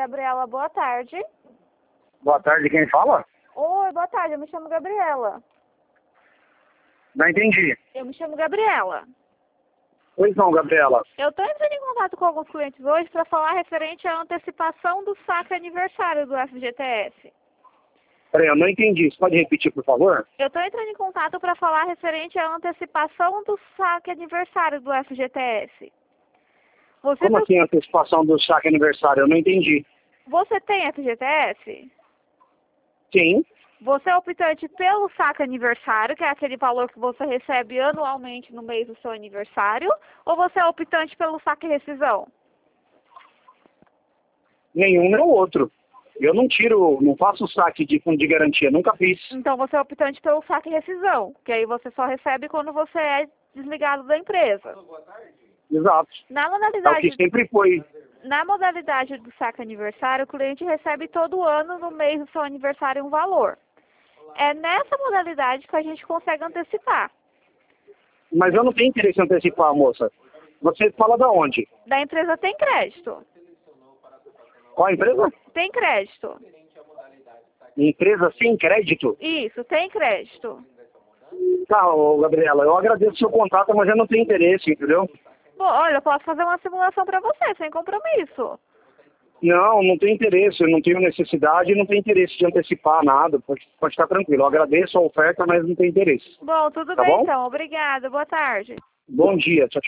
Gabriela, boa tarde. Boa tarde, quem fala? Oi, boa tarde, eu me chamo Gabriela. Não entendi. Eu me chamo Gabriela. Pois não, Gabriela. Eu estou entrando em contato com alguns clientes hoje para falar referente à antecipação do saque aniversário do FGTS. Peraí, eu não entendi. Você pode repetir, por favor? Eu estou entrando em contato para falar referente à antecipação do saque aniversário do FGTS. Como assim a antecipação do saque aniversário? Eu não entendi. Você tem FGTS? Sim. Você é optante pelo saque aniversário, que é aquele valor que você recebe anualmente no mês do seu aniversário, ou você é optante pelo saque rescisão? Nenhum nem o outro. Eu não tiro, não faço saque de fundo de garantia, nunca fiz. Então você é optante pelo saque rescisão, que aí você só recebe quando você é desligado da empresa. Exato. Na É o modalidade, que sempre foi. na modalidade do saque aniversário, o cliente recebe todo ano no mês do seu aniversário um valor. É nessa modalidade que a gente consegue antecipar. Mas eu não tenho interesse em antecipar, moça. Você fala da onde? Da empresa tem crédito. Qual a empresa? Tem crédito. Empresa sem crédito? Isso, tem crédito. Tá, ô, Gabriela, eu agradeço o seu contato, mas eu não tenho interesse, entendeu? Bom, olha, eu posso fazer uma simulação para você, sem compromisso. Não tenho interesse, eu não tenho necessidade e não tenho interesse de antecipar nada, pode ficar tranquilo. Eu agradeço a oferta, mas não tenho interesse. Bom, tudo Tá bem bom? então. Obrigada. Boa tarde. Bom dia, tchau, tchau.